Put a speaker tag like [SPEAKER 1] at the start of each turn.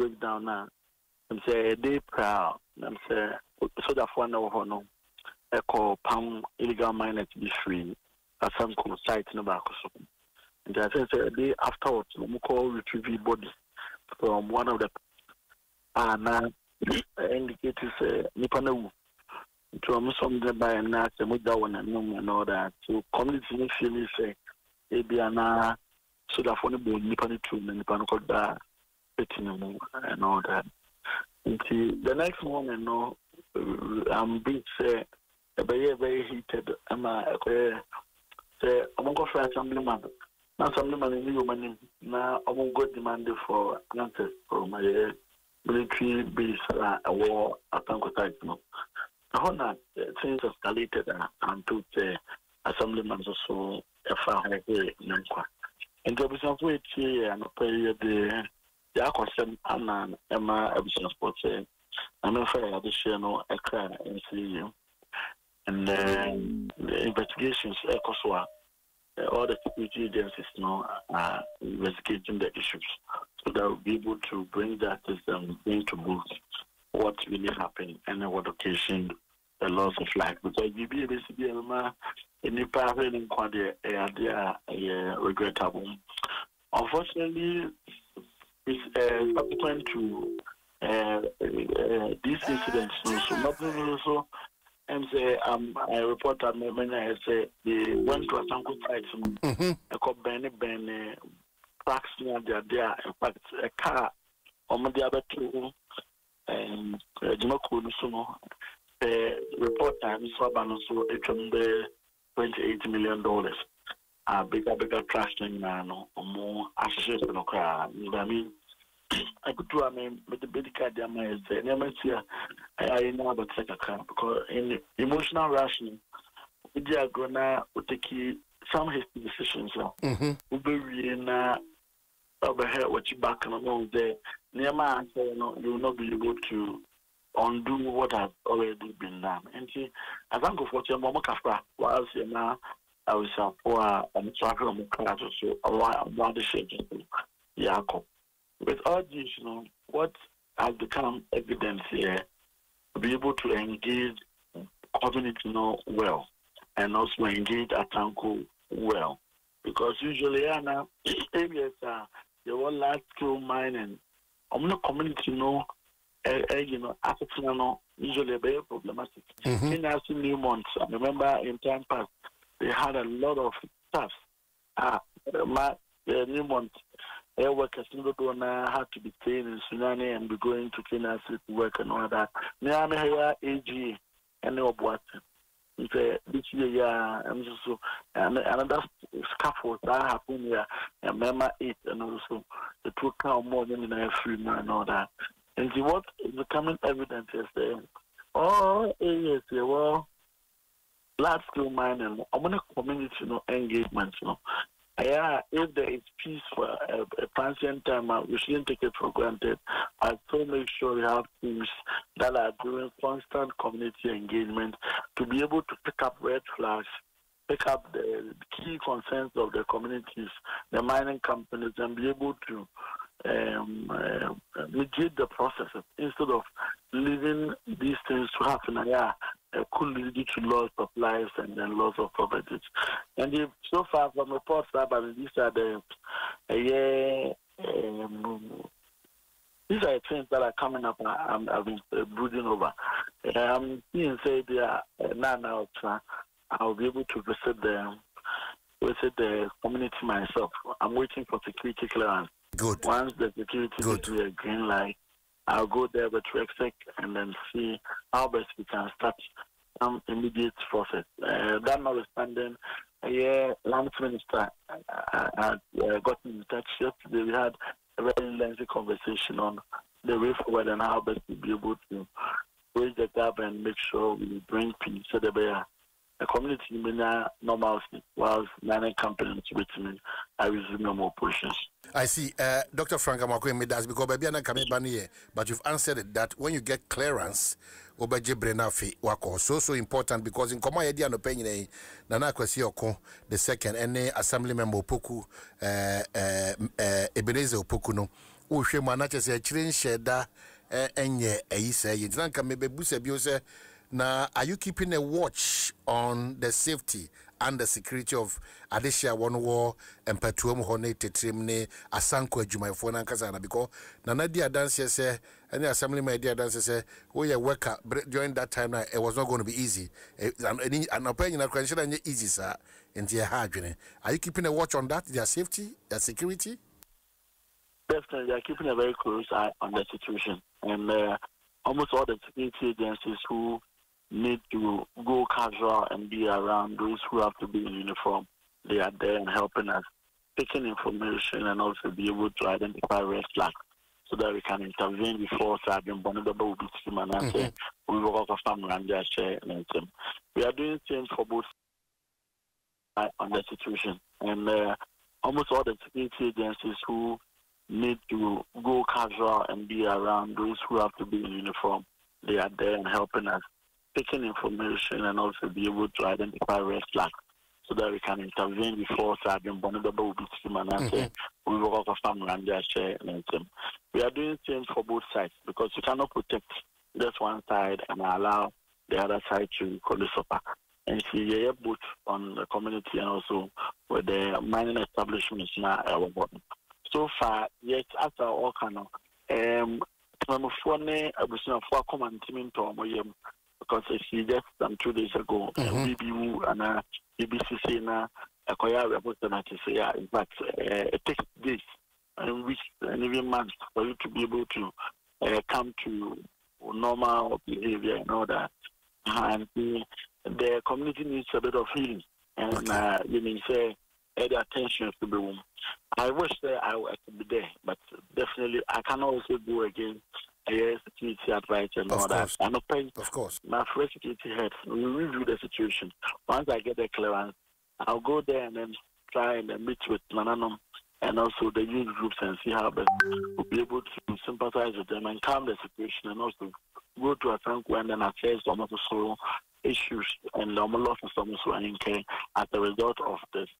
[SPEAKER 1] breakdown now. I'm say a day proud. I'm say so that for no echo palm illegal miners be free at some site in the back. And I say a day afterwards, we call retrieve body from one of the indicators Nipana. To some by and not the mother one and all that. So community feel say Ebiana so that for the Nipani two and Nipano called that and all that. The next moment, no, I'm being say very heated. I'm say I'm going for assemblyman. Now assemblyman in human now I'm going to demand for answers from my military base a war attack type. No, now things escalated and took the assemblyman so a far away. And there was some way here and the question and Emma Evolution Sports. I'm afraid of the channel a cry and see you. And the investigations, all the security agencies now are investigating the issues so that we'll be able to bring that system into book what really happened and what occasioned the loss of life. Because we be able to be in the private inquiry, they are regrettable. Unfortunately, it's subsequent to these incidents. So nothing also. And say I report that when I say they went to a sample site. I called Benny tracks near there. In fact, a car on the other two and Jimoku report time so it can be $28 million. Bigger trash thing now, more association of crowd. I mean, I could do. I mean, but the big card, I know about second car because in emotional rationing, we are gonna take some hasty decisions. We be na over here what you back and along there. Near my answer, you will not be able to undo what has already been done. And see, I thank you for your mama kafra. Whilst you now. I was for travel on the class so around the schedule. With all this, what has become evidence here, to be able to engage community well and also engage Atanko well. Because usually, areas they want large scale mining. I'm not community, African, usually very problematic. In new months, I remember in time past, they had a lot of staff. New month, air workers had to be staying in Sunani and be going to Kenya to work and all that. Now I'm here, AG, and no what. This year, and so another scaffold that happened here, and Mema 8, and also the two cow more than a free man and all that. And see what is becoming evident is all areas, well. Large scale mining, I'm going to community engagement. If there is peace for a transient time, we shouldn't take it for granted. I still make sure we have teams that are doing constant community engagement to be able to pick up red flags, pick up the key concerns of the communities, the mining companies, and be able to negate the processes instead of leaving these things to happen. Could lead to loss of lives and then loss of properties. And if, so far from reports that these are these are things that are coming up. I've been brooding over. I'm seeing say they are now. I'll be able to visit the community myself. I'm waiting for security clearance.
[SPEAKER 2] Good.
[SPEAKER 1] Once the security gives me a green light, I'll go there with Rexec and then see how best we can start some immediate process. That notwithstanding, Land Minister had gotten in touch yesterday. We had a very lengthy conversation on the way forward and how best to be able to bridge the gap and make sure we bring peace to the community in normalcy whilst mining companies with me I resume more operations.
[SPEAKER 2] I see. Dr. Frank Amakwe made that because baby coming here, but you've answered it that when you get clearance, obeje brenafi wako so important because in Koma Yedi and opinion Nana Kwesi Oko the second any assembly member Opoku Ebenezer Opoku no o hwe ma na chese chire nheda enye ayisa yi ntanka mebebusa bi o se na are you keeping a watch on the safety and the security of Adesha one war and Petuum Hone Tetrimne Asanko Jumaifo Nankasana because Nanadia dance say any assembly my dear dance say oh yeah worker during that time it was not going to be easy an opinion of question easy sir in the hard. Are you keeping a watch on that, their safety, their security?
[SPEAKER 1] Definitely, they are keeping a very close eye on the situation, and almost all the security agencies who need to go casual and be around those who have to be in uniform, they are there and helping us, taking information and also be able to identify red flags so that we can intervene before Sergeant Bonadaba will be seen and say we will work family and their share and them. We are doing things for both on the situation, and almost all the security agencies who need to go casual and be around those who have to be in uniform, they are there and helping us, taking information and also be able to identify red flags so that we can intervene before Sergeant Bonadaba will be seen and say we will work family and their share and them. We are doing things for both sides because you cannot protect just one side and allow the other side to suffer. And see both on the community and also with the mining establishments now. So far, yes, after all kind of because I see just 2 days ago, BBU and BBC na Akoya reported that say in fact it takes days and weeks and even months for you to be able to come to normal behavior and all that. And the community needs a bit of healing, and you may say the attention to be room. I wish that I could be there, but definitely I can also go against security advice and all that. I'm not paying.
[SPEAKER 2] Of course.
[SPEAKER 1] My first security head will review the situation. Once I get the clearance, I'll go there and then try and meet with Mananum and also the youth groups and see how best we'll be able to sympathize with them and calm the situation and also go to a tank and then assess some of the issues and the loss of some as a result of this